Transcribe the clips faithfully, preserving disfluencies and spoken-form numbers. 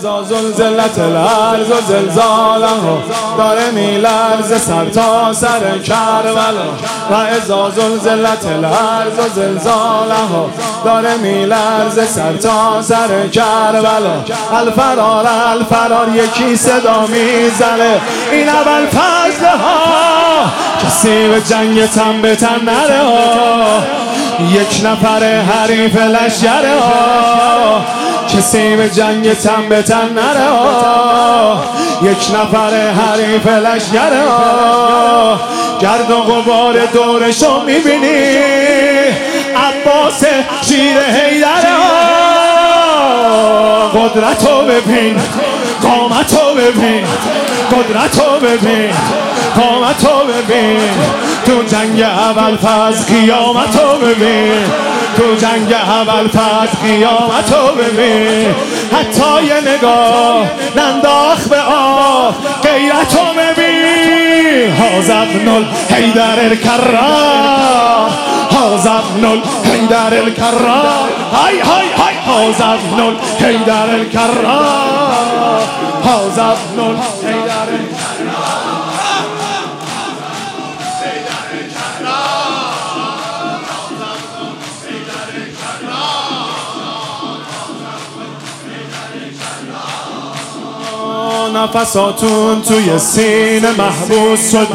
ازا زلزلت الارض و زلزالها داره میلرزه سر تا سر کربلا و ازا زلزلت الارض و زلزالها داره میلرزه سر تا سر کربلا الفرار الفرار یکی صدا میزنه این اول فضل ها کسی به جنگ تن به تن نره ها یک نفر حریف لشگره ها کسی به جنگ تن به تن نره ها یک نفر حریف لشگره ها گرد و غبار دورشو میبینی عباس شیر حیدره ها قدرتو ببین قامتو ببین قدرتو ببین قامتو ببین تو جنگ اول فاز قیامتو ببین تو جنگ اول فاز قیامتو ببین حتی یه نگاه ننداخت به آب غیرتو ببین هذا ابن الحیدر الکرار هذا ابن الحیدر الکرار های های های هذا ابن الحیدر الکرار هذا ابن الحیدر الکرار نفساتون توی سینه محبوس شد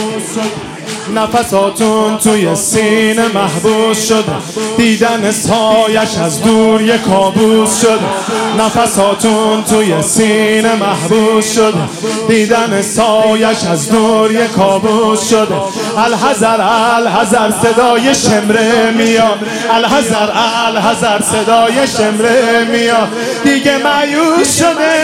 نفساتون توی سینه محبوس شد دیدن سایش از دور یک کابوس شد نفساتون توی سینه محبوس شد دیدن سایش از دور یک کابوس شد الحذر الحذر صدای شمره میاد الحذر الحذر صدای شمره میاد دیگه مایوس شده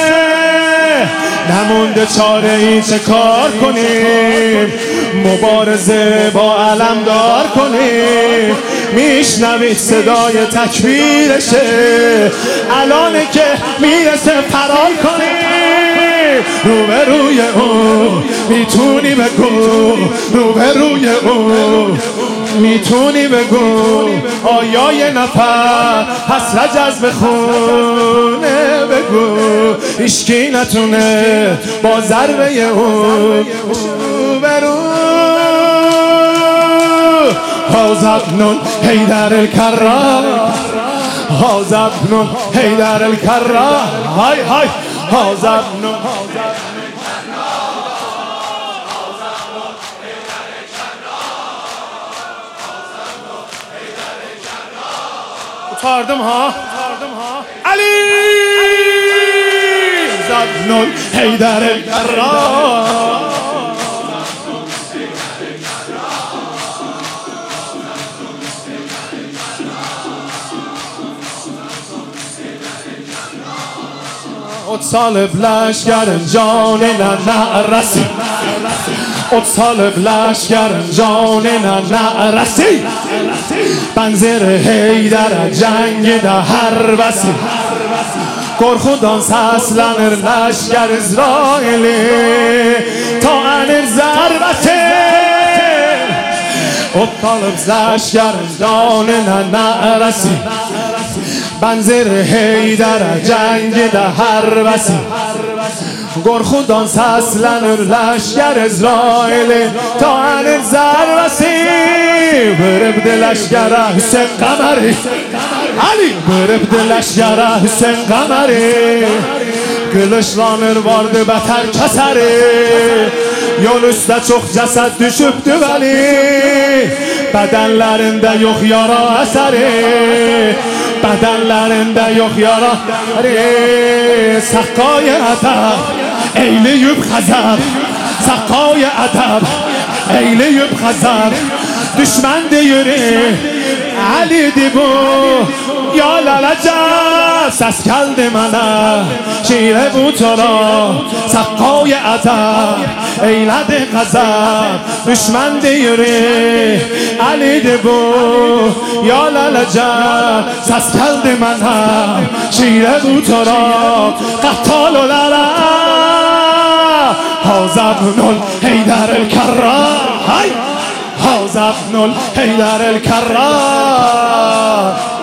نمونده چاره ای چه کار کنیم مبارزه با علم دار کنیم میشنوید صدای تکبیرشه الانه که میرسه فرار کنیم روبروی او میتونی بگو روبروی او میتونی بگو آیا یه نفر حسرت جذب خونه بگو اشکی نتونه با ضربه اون روبرو هذا ابن الحیدر الکرار هذا ابن الحیدر الکرار های های هذا ابن تاردم ها علی ابن الحیدر الکرار اتصال بلشگر جان نه رسی اتصال بلشگر جان نه رسی بنزر حیدر جنگ ده هر بسی کرخودان سسلن لشگر اسرائیلی تا انر ضربته اتصال بلشگر جان نه رسی بنزر حیدر جنگ ده هر بسی گرخودان سسلن لشگر اسرائیل تا انر زربسی برب لشگر حسین قمری علی برب لشگر حسین قمری گلش رانر vardı beter keseri yol üstte çok ceset düşüptü veli bedenlerinde yok yara eseri bedenlerinde yok yara eseri sakkay edeb eyleyip xəzər sakkay edeb eyleyip xəzər düşmən deyiri Ali'di bu ya lalacak ses geldi bana şiire bu tora sakkay edeb eyledi xəzər düşmən deyiri Ali'di bu ya lalacak ses geldi bana şiire bu tora qattal olara هذا ابن الحیدر الکرار هذا ابن الحیدر الکرار